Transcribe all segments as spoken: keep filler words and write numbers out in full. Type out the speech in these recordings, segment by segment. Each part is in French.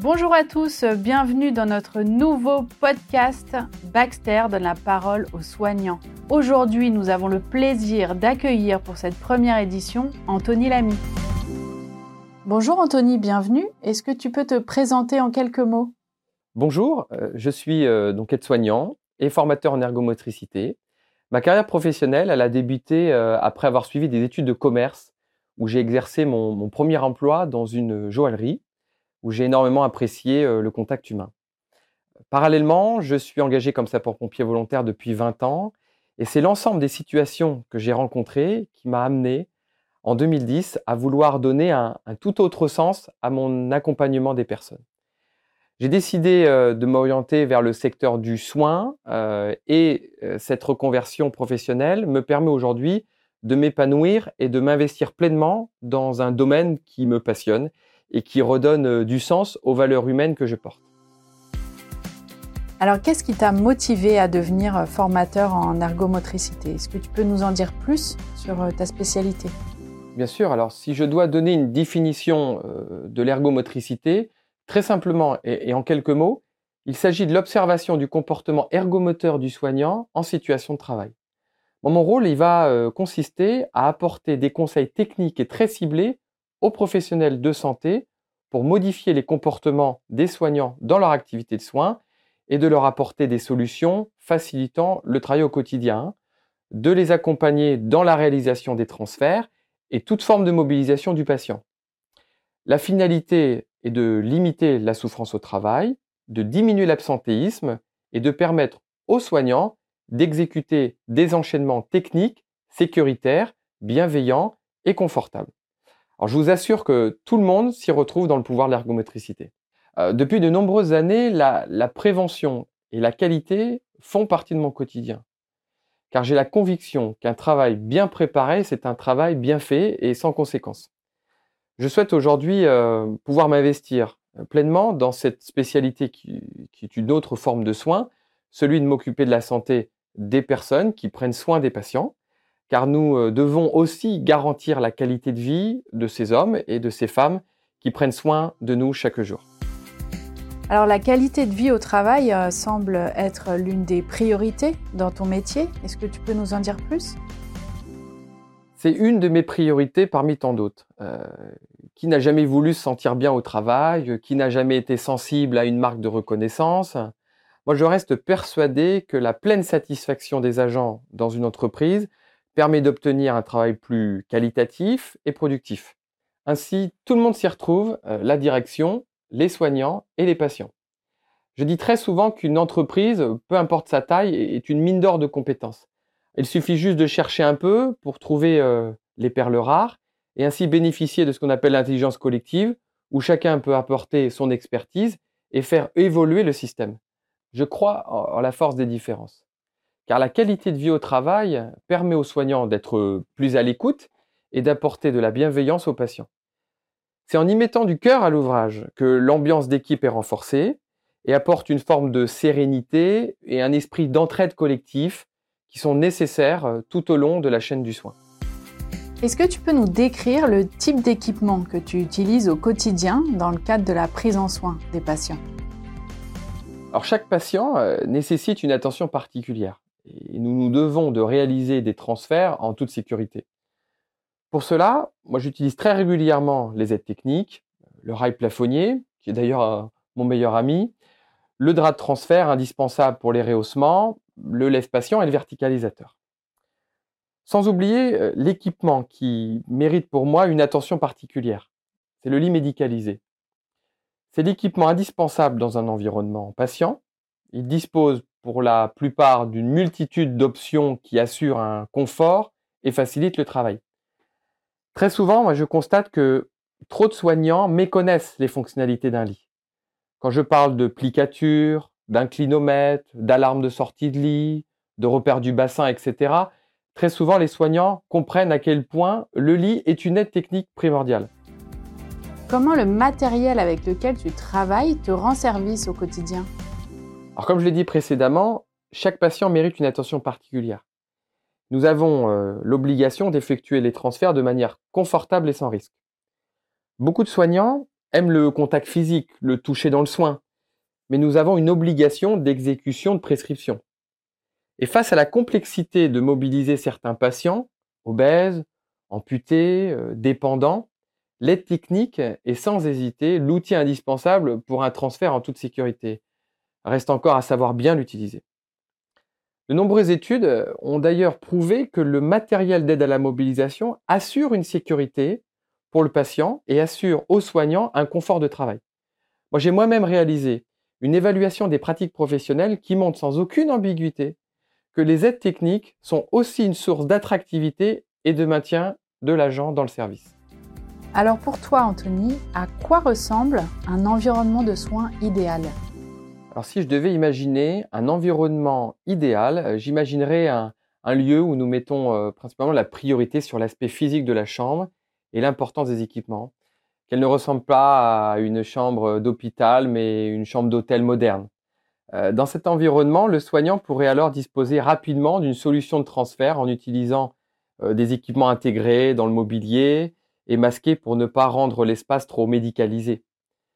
Bonjour à tous, bienvenue dans notre nouveau podcast Baxter donne la parole aux soignants. Aujourd'hui, nous avons le plaisir d'accueillir pour cette première édition Anthony Lamy. Bonjour Anthony, bienvenue. Est-ce que tu peux te présenter en quelques mots ? Bonjour, je suis donc aide-soignant et formateur en ergomotricité. Ma carrière professionnelle, elle a débuté après avoir suivi des études de commerce où j'ai exercé mon, mon premier emploi dans une joaillerie où j'ai énormément apprécié le contact humain. Parallèlement, je suis engagé comme sapeur-pompier volontaire depuis vingt ans et c'est l'ensemble des situations que j'ai rencontrées qui m'a amené en deux mille dix à vouloir donner un, un tout autre sens à mon accompagnement des personnes. J'ai décidé euh, de m'orienter vers le secteur du soin euh, et euh, cette reconversion professionnelle me permet aujourd'hui de m'épanouir et de m'investir pleinement dans un domaine qui me passionne et qui redonne euh, du sens aux valeurs humaines que je porte. Alors, qu'est-ce qui t'a motivé à devenir formateur en ergomotricité ? Est-ce que tu peux nous en dire plus sur ta spécialité ? Bien sûr, alors si je dois donner une définition euh, de l'ergomotricité, très simplement et, et en quelques mots, il s'agit de l'observation du comportement ergomoteur du soignant en situation de travail. Bon, mon rôle, il va euh, consister à apporter des conseils techniques et très ciblés aux professionnels de santé pour modifier les comportements des soignants dans leur activité de soins et de leur apporter des solutions facilitant le travail au quotidien, de les accompagner dans la réalisation des transferts et toute forme de mobilisation du patient. La finalité est de limiter la souffrance au travail, de diminuer l'absentéisme et de permettre aux soignants d'exécuter des enchaînements techniques, sécuritaires, bienveillants et confortables. Alors, je vous assure que tout le monde s'y retrouve dans le pouvoir de l'ergomotricité. Euh, depuis de nombreuses années, la, la prévention et la qualité font partie de mon quotidien. Car j'ai la conviction qu'un travail bien préparé, c'est un travail bien fait et sans conséquences. Je souhaite aujourd'hui euh, pouvoir m'investir pleinement dans cette spécialité qui, qui est une autre forme de soin, celui de m'occuper de la santé des personnes qui prennent soin des patients, car nous euh, devons aussi garantir la qualité de vie de ces hommes et de ces femmes qui prennent soin de nous chaque jour. Alors, la qualité de vie au travail euh, semble être l'une des priorités dans ton métier. Est-ce que tu peux nous en dire plus ? C'est une de mes priorités parmi tant d'autres. Euh, qui n'a jamais voulu se sentir bien au travail ? Qui n'a jamais été sensible à une marque de reconnaissance ? Moi, je reste persuadé que la pleine satisfaction des agents dans une entreprise permet d'obtenir un travail plus qualitatif et productif. Ainsi, tout le monde s'y retrouve, euh, la direction, les soignants et les patients. Je dis très souvent qu'une entreprise, peu importe sa taille, est une mine d'or de compétences. Il suffit juste de chercher un peu pour trouver euh, les perles rares et ainsi bénéficier de ce qu'on appelle l'intelligence collective, où chacun peut apporter son expertise et faire évoluer le système. Je crois en la force des différences. Car la qualité de vie au travail permet aux soignants d'être plus à l'écoute et d'apporter de la bienveillance aux patients. C'est en y mettant du cœur à l'ouvrage que l'ambiance d'équipe est renforcée et apporte une forme de sérénité et un esprit d'entraide collectif qui sont nécessaires tout au long de la chaîne du soin. Est-ce que tu peux nous décrire le type d'équipement que tu utilises au quotidien dans le cadre de la prise en soin des patients ? Alors, chaque patient euh, nécessite une attention particulière et nous nous devons de réaliser des transferts en toute sécurité. Pour cela, moi j'utilise très régulièrement les aides techniques, le rail plafonnier, qui est d'ailleurs euh, mon meilleur ami, le drap de transfert indispensable pour les rehaussements, le lève-patient et le verticalisateur. Sans oublier euh, l'équipement qui mérite pour moi une attention particulière. C'est le lit médicalisé. C'est l'équipement indispensable dans un environnement patient. Il dispose pour la plupart d'une multitude d'options qui assurent un confort et facilitent le travail. Très souvent, moi, je constate que trop de soignants méconnaissent les fonctionnalités d'un lit. Quand je parle de plicature, d'inclinomètre, d'alarme de sortie de lit, de repère du bassin, et cetera, très souvent, les soignants comprennent à quel point le lit est une aide technique primordiale. Comment le matériel avec lequel tu travailles te rend service au quotidien ? Alors, comme je l'ai dit précédemment, chaque patient mérite une attention particulière. Nous avons euh, l'obligation d'effectuer les transferts de manière confortable et sans risque. Beaucoup de soignants aiment le contact physique, le toucher dans le soin, mais nous avons une obligation d'exécution de prescription. Et face à la complexité de mobiliser certains patients, obèses, amputés, euh, dépendants, l'aide technique est sans hésiter l'outil indispensable pour un transfert en toute sécurité. Reste encore à savoir bien l'utiliser. De nombreuses études ont d'ailleurs prouvé que le matériel d'aide à la mobilisation assure une sécurité pour le patient et assure aux soignants un confort de travail. Moi, j'ai moi-même réalisé une évaluation des pratiques professionnelles qui montre sans aucune ambiguïté que les aides techniques sont aussi une source d'attractivité et de maintien de l'agent dans le service. Alors pour toi, Anthony, à quoi ressemble un environnement de soins idéal ? Alors si je devais imaginer un environnement idéal, euh, j'imaginerais un, un lieu où nous mettons euh, principalement la priorité sur l'aspect physique de la chambre et l'importance des équipements, qu'elle ne ressemble pas à une chambre d'hôpital, mais une chambre d'hôtel moderne. Euh, dans cet environnement, le soignant pourrait alors disposer rapidement d'une solution de transfert en utilisant euh, des équipements intégrés dans le mobilier et masqués pour ne pas rendre l'espace trop médicalisé.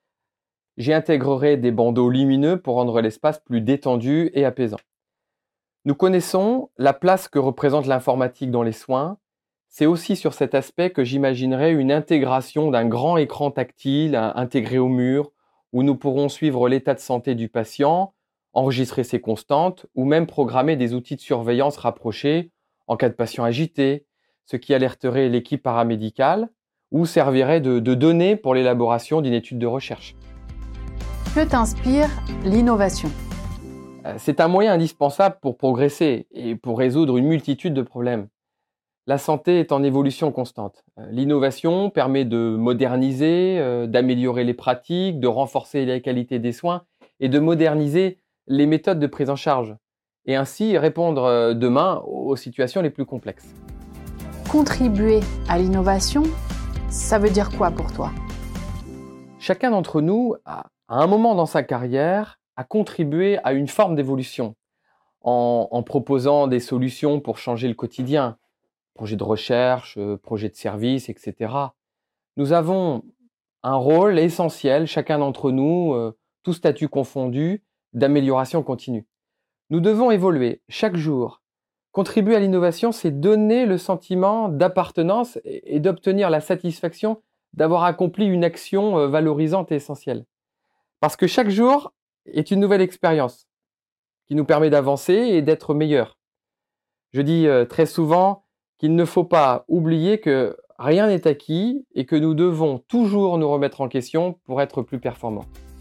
J'y intégrerai des bandeaux lumineux pour rendre l'espace plus détendu et apaisant. Nous connaissons la place que représente l'informatique dans les soins. C'est aussi sur cet aspect que j'imaginerai une intégration d'un grand écran tactile intégré au mur, où nous pourrons suivre l'état de santé du patient, enregistrer ses constantes, ou même programmer des outils de surveillance rapprochés en cas de patient agité, ce qui alerterait l'équipe paramédicale, ou servirait de, de données pour l'élaboration d'une étude de recherche. Que t'inspire l'innovation ? C'est un moyen indispensable pour progresser et pour résoudre une multitude de problèmes. La santé est en évolution constante. L'innovation permet de moderniser, d'améliorer les pratiques, de renforcer la qualité des soins et de moderniser les méthodes de prise en charge et ainsi répondre demain aux situations les plus complexes. Contribuer à l'innovation, ça veut dire quoi pour toi ? Chacun d'entre nous a à un moment dans sa carrière, a contribué à une forme d'évolution en, en proposant des solutions pour changer le quotidien, projets de recherche, projets de service, et cetera. Nous avons un rôle essentiel, chacun d'entre nous, euh, tout statut confondu, d'amélioration continue. Nous devons évoluer chaque jour. Contribuer à l'innovation, c'est donner le sentiment d'appartenance et, et d'obtenir la satisfaction d'avoir accompli une action euh, valorisante et essentielle. Parce que chaque jour est une nouvelle expérience qui nous permet d'avancer et d'être meilleurs. Je dis très souvent qu'il ne faut pas oublier que rien n'est acquis et que nous devons toujours nous remettre en question pour être plus performants.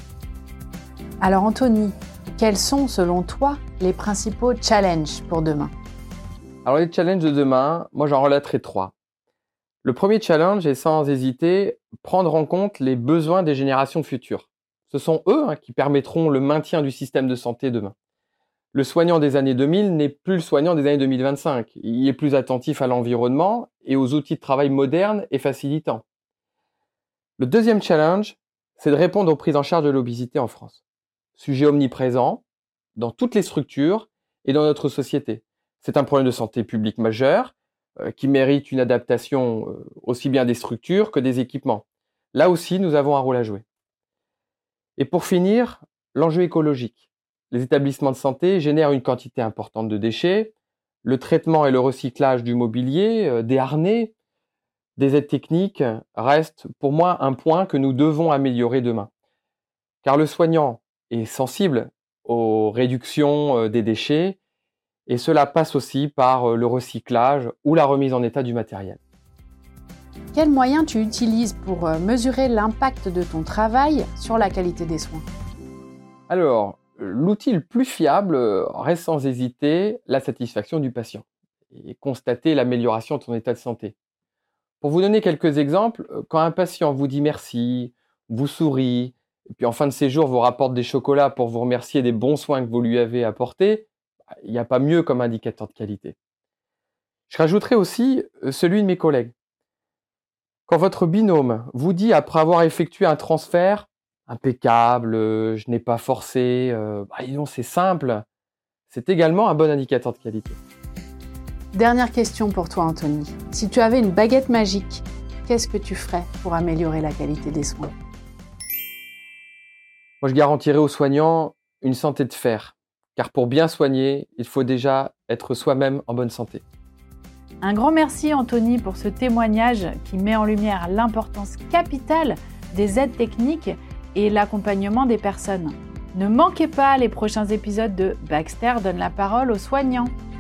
Alors Anthony, quels sont selon toi les principaux challenges pour demain ? Alors les challenges de demain, moi j'en relaterai trois. Le premier challenge est sans hésiter prendre en compte les besoins des générations futures. Ce sont eux hein, qui permettront le maintien du système de santé demain. Le soignant des années deux mille n'est plus le soignant des années deux mille vingt-cinq. Il est plus attentif à l'environnement et aux outils de travail modernes et facilitants. Le deuxième challenge, c'est de répondre aux prises en charge de l'obésité en France. Sujet omniprésent dans toutes les structures et dans notre société. C'est un problème de santé publique majeur euh, qui mérite une adaptation euh, aussi bien des structures que des équipements. Là aussi, nous avons un rôle à jouer. Et pour finir, l'enjeu écologique. Les établissements de santé génèrent une quantité importante de déchets. Le traitement et le recyclage du mobilier, euh, des harnais, des aides techniques restent pour moi un point que nous devons améliorer demain. Car le soignant est sensible aux réductions euh, des déchets et cela passe aussi par euh, le recyclage ou la remise en état du matériel. Quels moyens tu utilises pour mesurer l'impact de ton travail sur la qualité des soins ? Alors, l'outil le plus fiable reste sans hésiter la satisfaction du patient et constater l'amélioration de son état de santé. Pour vous donner quelques exemples, quand un patient vous dit merci, vous sourit, et puis en fin de séjour vous rapporte des chocolats pour vous remercier des bons soins que vous lui avez apportés, il n'y a pas mieux comme indicateur de qualité. Je rajouterai aussi celui de mes collègues. Quand votre binôme vous dit, après avoir effectué un transfert, impeccable, euh, je n'ai pas forcé, euh, bah, disons, c'est simple, c'est également un bon indicateur de qualité. Dernière question pour toi, Anthony. Si tu avais une baguette magique, qu'est-ce que tu ferais pour améliorer la qualité des soins ? Moi, je garantirais aux soignants une santé de fer, car pour bien soigner, il faut déjà être soi-même en bonne santé. Un grand merci Anthony pour ce témoignage qui met en lumière l'importance capitale des aides techniques et l'accompagnement des personnes. Ne manquez pas les prochains épisodes de Baxter donne la parole aux soignants.